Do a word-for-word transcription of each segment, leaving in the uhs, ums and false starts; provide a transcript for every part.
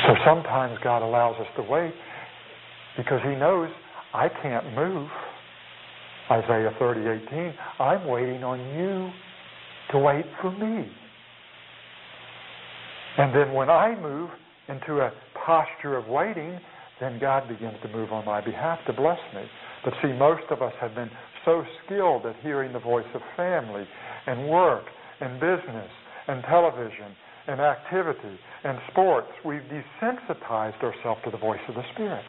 So sometimes God allows us to wait because He knows I can't move. Isaiah thirty eighteen, I'm waiting on you to wait for me. And then when I move into a posture of waiting, then God begins to move on my behalf to bless me. But see, most of us have been so skilled at hearing the voice of family and work and business and television and activity and sports. We've desensitized ourselves to the voice of the Spirit.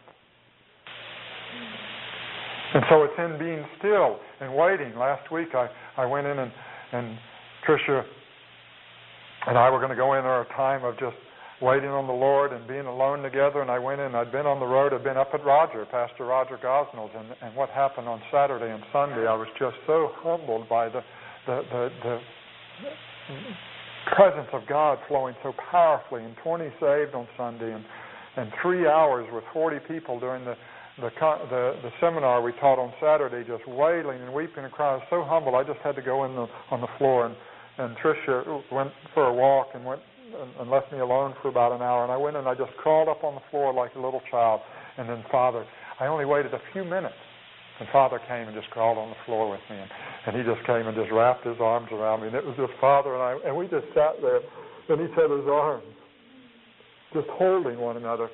And so it's in being still and waiting. Last week I, I went in and, and Tricia and I were going to go in our time of just waiting on the Lord and being alone together. And I went in, I'd been on the road, I'd been up at Roger, Pastor Roger Gosnell's, and, and what happened on Saturday and Sunday, I was just so humbled by the, the, the, the presence of God flowing so powerfully, and twenty saved on Sunday, and, and three hours with forty people during the The, the the seminar we taught on Saturday, just wailing and weeping and crying. I was so humble. I just had to go in the, on the floor, and, and Tricia went for a walk and went and, and left me alone for about an hour. And I went and I just crawled up on the floor like a little child. And then Father, I only waited a few minutes, and Father came and just crawled on the floor with me, and, and he just came and just wrapped his arms around me. And it was just Father and I, and we just sat there in each other's arms, just holding one another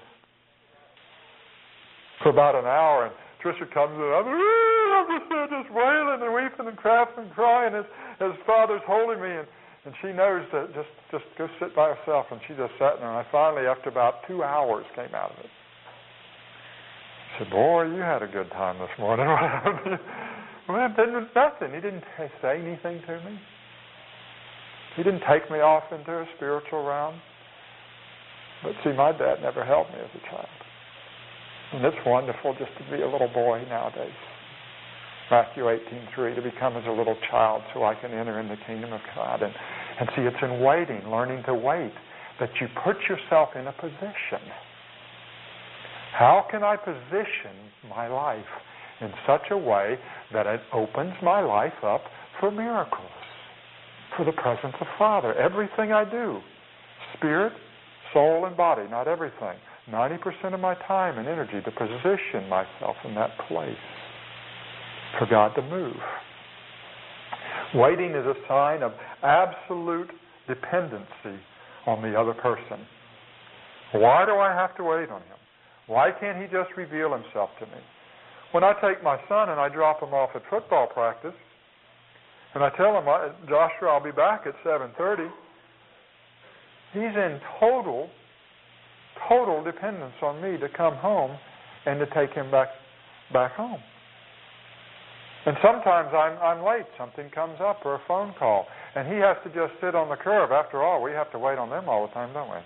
for about an hour. And Tricia comes in, I'm, I'm just, just wailing and weeping and crafting and crying as, as Father's holding me, and, and she knows that just, just go sit by herself, and she just sat there. And I finally, after about two hours, came out of it. I said, boy, you had a good time this morning. What happened to you? Well, it didn't, nothing. He didn't say anything to me. He didn't take me off into a spiritual realm. But see, my dad never held me as a child. And it's wonderful just to be a little boy nowadays. Matthew eighteen three, to become as a little child so I can enter in the kingdom of God. And, and see, it's in waiting, learning to wait, that you put yourself in a position. How can I position my life in such a way that it opens my life up for miracles, for the presence of Father? Everything I do, spirit, soul, and body, not everything. ninety percent of my time and energy to position myself in that place for God to move. Waiting is a sign of absolute dependency on the other person. Why do I have to wait on him? Why can't he just reveal himself to me? When I take my son and I drop him off at football practice, and I tell him, Joshua, I'll be back at seven thirty, he's in total total dependence on me to come home and to take him back back home. And sometimes I'm I'm late. Something comes up or a phone call, and he has to just sit on the curb. After all, we have to wait on them all the time, don't we?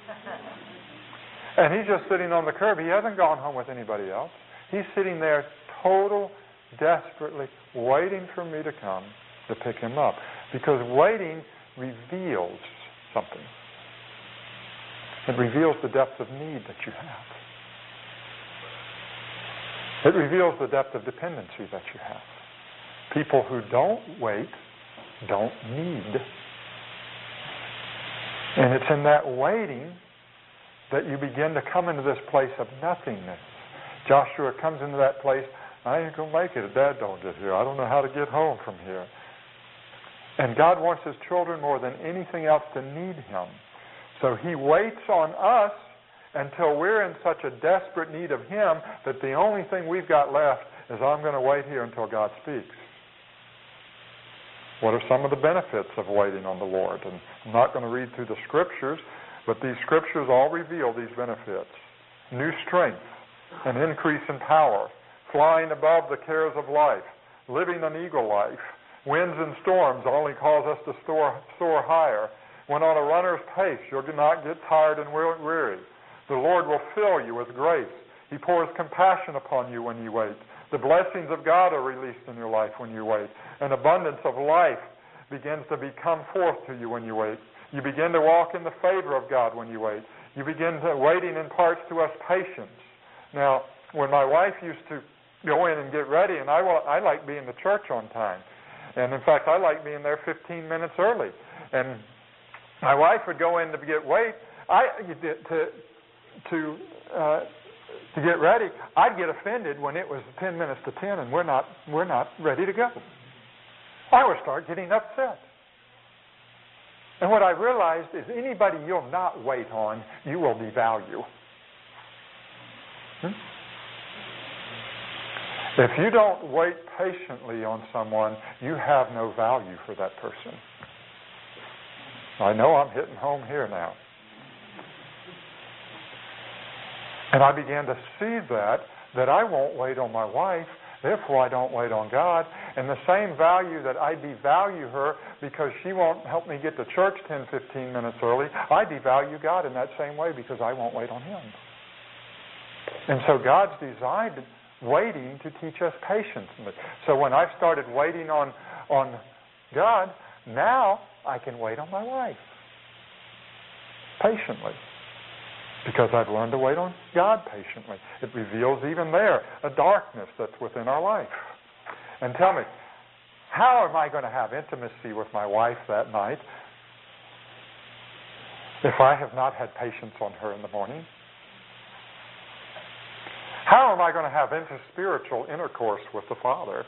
And he's just sitting on the curb. He hasn't gone home with anybody else. He's sitting there total, desperately waiting for me to come to pick him up, because waiting reveals something. It reveals the depth of need that you have. It reveals the depth of dependency that you have. People who don't wait don't need. And it's in that waiting that you begin to come into this place of nothingness. Joshua comes into that place, I ain't going to make it if Dad don't get here. I don't know how to get home from here. And God wants His children more than anything else to need Him. So He waits on us until we're in such a desperate need of Him that the only thing we've got left is, I'm going to wait here until God speaks. What are some of the benefits of waiting on the Lord? And I'm not going to read through the Scriptures, but these Scriptures all reveal these benefits. New strength, an increase in power, flying above the cares of life, living an eagle life. Winds and storms only cause us to soar, soar higher. When on a runner's pace, you'll not get tired and weary. The Lord will fill you with grace. He pours compassion upon you when you wait. The blessings of God are released in your life when you wait. An abundance of life begins to become forth to you when you wait. You begin to walk in the favor of God when you wait. You begin to, waiting imparts to us patience. Now, when my wife used to go in and get ready, and I, I like being to church on time. And in fact, I like being there fifteen minutes early. And my wife would go in to get wait. I to to uh, to get ready, I'd get offended when it was ten minutes to ten and we're not we're not ready to go. I would start getting upset. And what I realized is anybody you'll not wait on, you will devalue. Hmm? If you don't wait patiently on someone, you have no value for that person. I know I'm hitting home here now. And I began to see that, that I won't wait on my wife, therefore I don't wait on God. And the same value that I devalue her because she won't help me get to church ten, fifteen minutes early, I devalue God in that same way because I won't wait on Him. And so God's designed waiting to teach us patience. So when I started waiting on, on God, now I can wait on my wife patiently. Because I've learned to wait on God patiently. It reveals even there a darkness that's within our life. And tell me, how am I going to have intimacy with my wife that night if I have not had patience on her in the morning? How am I going to have interspiritual intercourse with the Father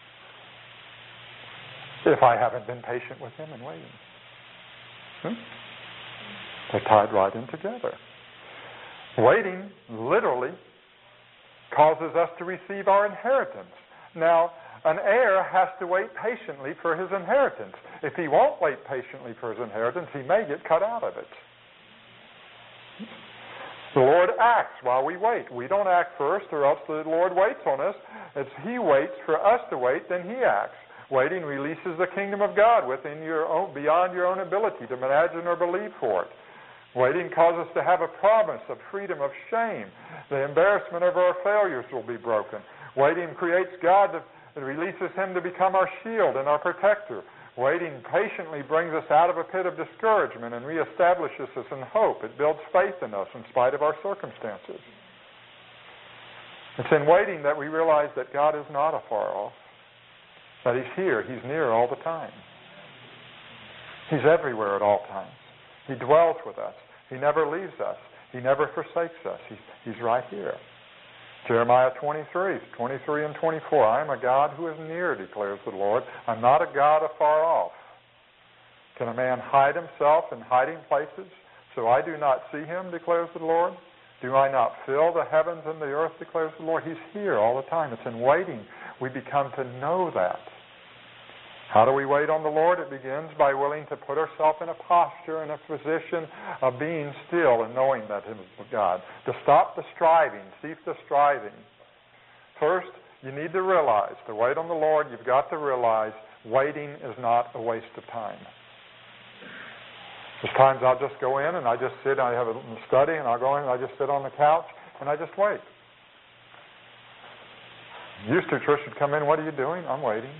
if I haven't been patient with Him and waiting? Hmm? They're tied right in together. Waiting literally causes us to receive our inheritance. Now, an heir has to wait patiently for his inheritance. If he won't wait patiently for his inheritance, he may get cut out of it. The Lord acts while we wait. We don't act first, or else the Lord waits on us. It's He waits for us to wait, then He acts. Waiting releases the kingdom of God within your own, beyond your own ability to imagine or believe for it. Waiting causes us to have a promise of freedom of shame. The embarrassment of our failures will be broken. Waiting creates God to, it releases Him to become our shield and our protector. Waiting patiently brings us out of a pit of discouragement and reestablishes us in hope. It builds faith in us in spite of our circumstances. It's in waiting that we realize that God is not afar off, that He's here, He's near all the time. He's everywhere at all times. He dwells with us. He never leaves us. He never forsakes us. He's, he's right here. Jeremiah twenty-three, twenty-three and twenty-four. I am a God who is near, declares the Lord. I'm not a God afar off. Can a man hide himself in hiding places so I do not see him, declares the Lord? Do I not fill the heavens and the earth, declares the Lord? He's here all the time. It's in waiting we become to know that. How do we wait on the Lord? It begins by willing to put ourselves in a posture, in a position of being still and knowing that He is God. To stop the striving, cease the striving. First, you need to realize, to wait on the Lord, you've got to realize waiting is not a waste of time. There's times I'll just go in and I just sit, I have a study, and I'll go in and I just sit on the couch and I just wait. Used to, Trish would come in, what are you doing? I'm waiting.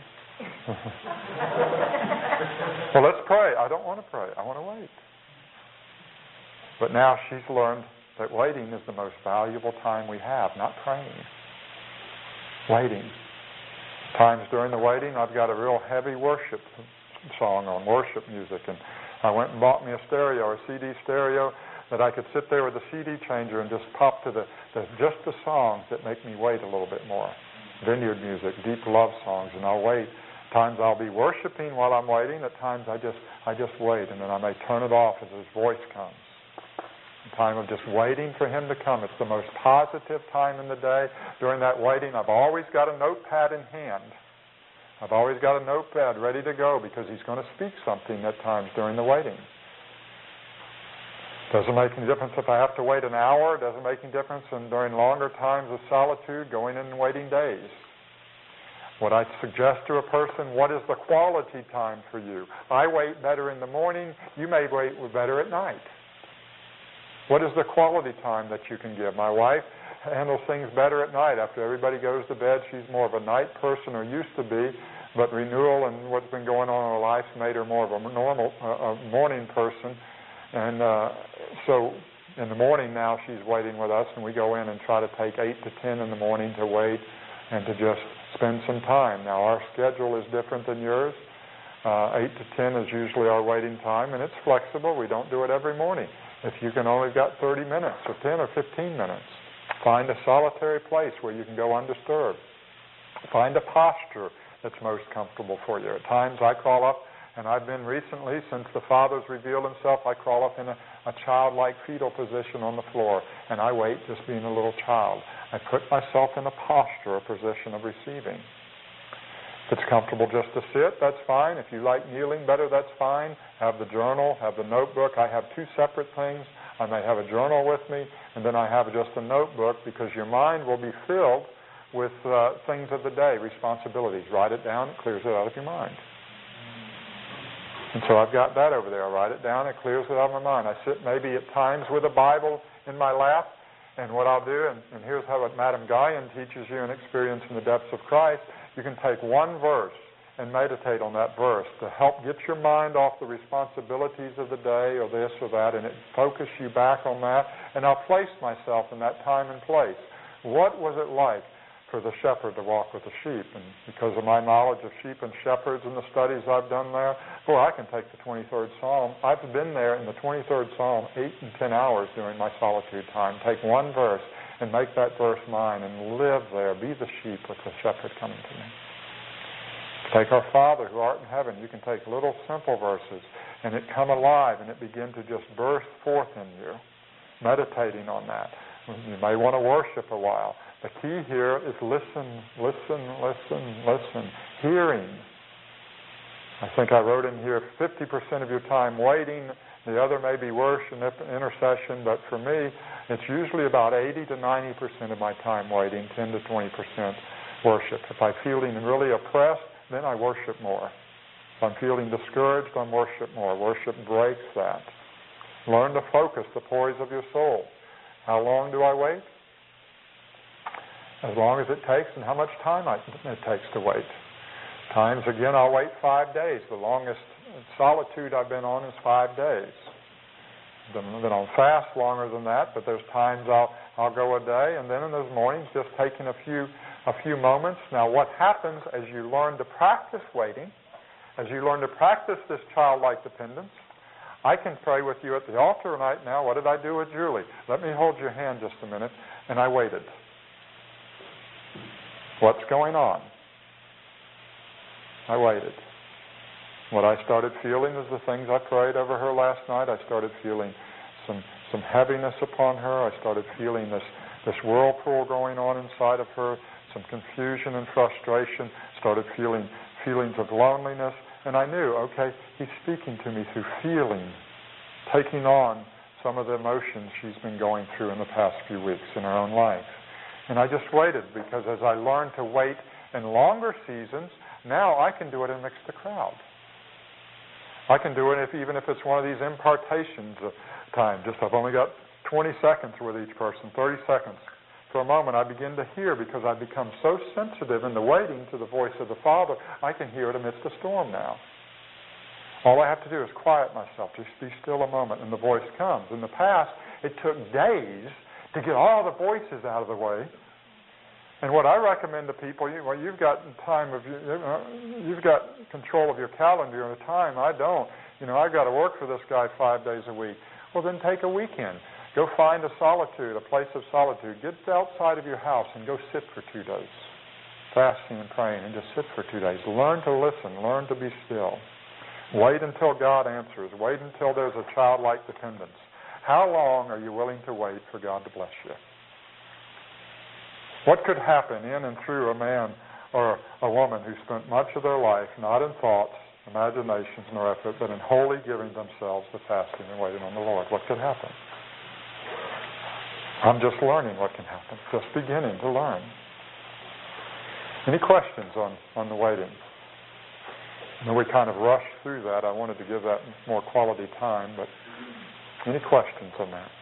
Well, let's pray. I don't want to pray. I want to wait. But now she's learned that waiting is the most valuable time we have, not praying. Waiting. Times during the waiting, I've got a real heavy worship song on, worship music, and I went and bought me a stereo, a C D stereo, that I could sit there with a C D changer and just pop to the, the just the songs that make me wait a little bit more. Vineyard music, deep love songs, and I'll wait. Times I'll be worshiping while I'm waiting. At times I just I just wait, and then I may turn it off as His voice comes. A time of just waiting for Him to come. It's the most positive time in the day. During that waiting, I've always got a notepad in hand. I've always got a notepad ready to go because He's going to speak something at times during the waiting. Doesn't make any difference if I have to wait an hour. Doesn't make any difference in during longer times of solitude, going in and waiting days. What I suggest to a person, what is the quality time for you? I wait better in the morning. You may wait better at night. What is the quality time that you can give? My wife handles things better at night. After everybody goes to bed, she's more of a night person, or used to be, but renewal and what's been going on in her life made her more of a normal, uh, a morning person. And uh, so in the morning now she's waiting with us, and we go in and try to take eight to ten in the morning to wait and to just spend some time. Now our schedule is different than yours. Uh, eight to ten is usually our waiting time, and it's flexible. We don't do it every morning. If you can only got thirty minutes or ten or fifteen minutes, find a solitary place where you can go undisturbed. Find a posture that's most comfortable for you. At times I crawl up, and I've been recently, since the Father's revealed himself, I crawl up in a, a childlike fetal position on the floor, and I wait just being a little child. I put myself in a posture, a position of receiving. If it's comfortable just to sit, that's fine. If you like kneeling better, that's fine. Have the journal, have the notebook. I have two separate things. I may have a journal with me, and then I have just a notebook, because your mind will be filled with uh, things of the day, responsibilities. Write it down, it clears it out of your mind. And so I've got that over there. I write it down, it clears it out of my mind. I sit maybe at times with a Bible in my lap, and what I'll do, and, and here's how what Madame Guyon teaches you in Experience in the Depths of Christ, you can take one verse and meditate on that verse to help get your mind off the responsibilities of the day or this or that, and it focus you back on that. And I'll place myself in that time and place. What was it like for the shepherd to walk with the sheep? And because of my knowledge of sheep and shepherds and the studies I've done there, boy, I can take the twenty-third Psalm. I've been there in the twenty-third Psalm eight and ten hours during my solitude time. Take one verse and make that verse mine and live there. Be the sheep with the shepherd coming to me. Take our Father who art in heaven. You can take little simple verses and it come alive and it begin to just burst forth in you. Meditating on that. You may want to worship a while. The key here is listen, listen, listen, listen. Hearing. I think I wrote in here fifty percent of your time waiting. The other may be worship and intercession, but for me, it's usually about eighty to ninety percent of my time waiting, ten to twenty percent worship. If I'm feeling really oppressed, then I worship more. If I'm feeling discouraged, I worship more. Worship breaks that. Learn to focus the poise of your soul. How long do I wait? As long as it takes, and how much time I, it takes to wait. Times, again, I'll wait five days. The longest solitude I've been on is five days. Been, been on fast longer than that, but there's times I'll I'll go a day, and then in those mornings, just taking a few a few moments. Now, what happens as you learn to practice waiting, as you learn to practice this childlike dependence, I can pray with you at the altar right now. What did I do with Julie? Let me hold your hand just a minute, and I waited. What's going on? I waited. What I started feeling is the things I prayed over her last night. I started feeling some some heaviness upon her. I started feeling this, this whirlpool going on inside of her, some confusion and frustration. Started feeling feelings of loneliness. And I knew, okay, he's speaking to me through feeling, taking on some of the emotions she's been going through in the past few weeks in her own life. And I just waited, because as I learned to wait in longer seasons, now I can do it amidst the crowd. I can do it if, even if it's one of these impartations of time. Just I've only got twenty seconds with each person, thirty seconds. For a moment, I begin to hear, because I've become so sensitive in the waiting to the voice of the Father, I can hear it amidst the storm now. All I have to do is quiet myself, just be still a moment, and the voice comes. In the past, it took days to get all the voices out of the way. And what I recommend to people, you, well, you've got time of, you've got control of your calendar and the time. I don't. You know, I've got to work for this guy five days a week. Well, then take a weekend. Go find a solitude, a place of solitude. Get outside of your house and go sit for two days, fasting and praying, and just sit for two days. Learn to listen. Learn to be still. Wait until God answers. Wait until there's a childlike dependence. How long are you willing to wait for God to bless you? What could happen in and through a man or a woman who spent much of their life not in thoughts, imaginations, nor effort, but in wholly giving themselves to fasting and waiting on the Lord? What could happen? I'm just learning what can happen, just beginning to learn. Any questions on, on the waiting? I know we kind of rushed through that. I wanted to give that more quality time, but any questions on that?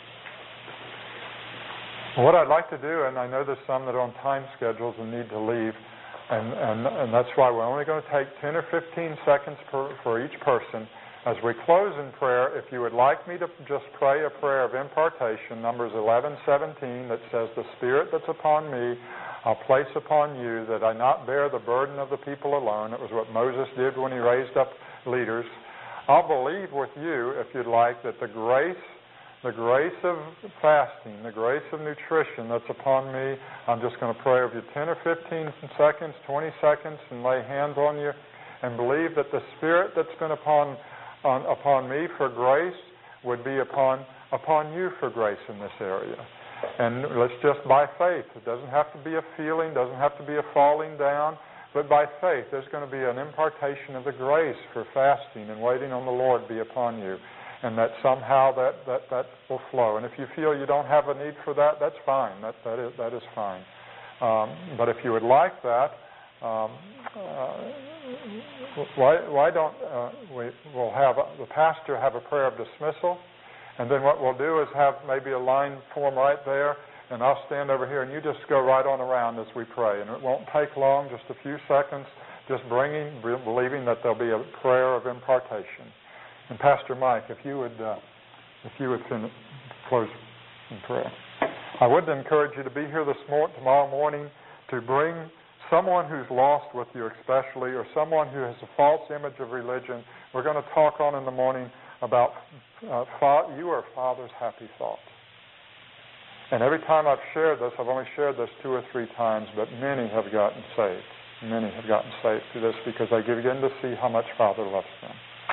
What I'd like to do, and I know there's some that are on time schedules and need to leave, and, and, and that's why we're only going to take ten or fifteen seconds per, for each person. As we close in prayer, if you would like me to just pray a prayer of impartation, Numbers eleven seventeen, that says, "The Spirit that's upon me, I'll place upon you, that I not bear the burden of the people alone." It was what Moses did when he raised up leaders. I'll believe with you, if you'd like, that the grace the grace of fasting, the grace of nutrition that's upon me. I'm just going to pray over you ten or fifteen seconds, twenty seconds, and lay hands on you, and believe that the Spirit that's been upon on, upon me for grace would be upon upon you for grace in this area. And let's just by faith. It doesn't have to be a feeling, doesn't have to be a falling down, but by faith there's going to be an impartation of the grace for fasting and waiting on the Lord be upon you, and that somehow that, that, that will flow. And if you feel you don't have a need for that, that's fine. That, that, is, that is fine. Um, but if you would like that, um, uh, why, why don't uh, we, we'll have a, the pastor have a prayer of dismissal. And then what we'll do is have maybe a line form right there, and I'll stand over here, and you just go right on around as we pray. And it won't take long, just a few seconds, just bringing, believing that there'll be a prayer of impartation. And Pastor Mike, if you would, uh, if you would finish, close in prayer. I would encourage you to be here this morning, tomorrow morning, to bring someone who's lost with you especially, or someone who has a false image of religion. We're going to talk on in the morning about uh, fa- you are Father's happy thoughts. And every time I've shared this, I've only shared this two or three times, but many have gotten saved. Many have gotten saved through this because they begin to see how much Father loves them.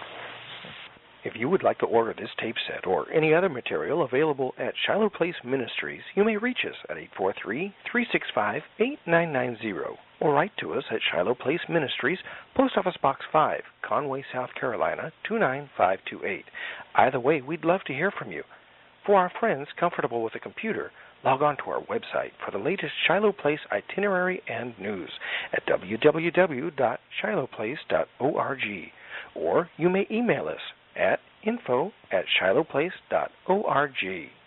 If you would like to order this tape set or any other material available at Shiloh Place Ministries, you may reach us at eight four three, three six five, eight nine nine zero or write to us at Shiloh Place Ministries, Post Office Box five, Conway, South Carolina, two nine five two eight. Either way, we'd love to hear from you. For our friends comfortable with a computer, log on to our website for the latest Shiloh Place itinerary and news at w w w dot shiloh place dot org, or you may email us at info at shiloh place dot org.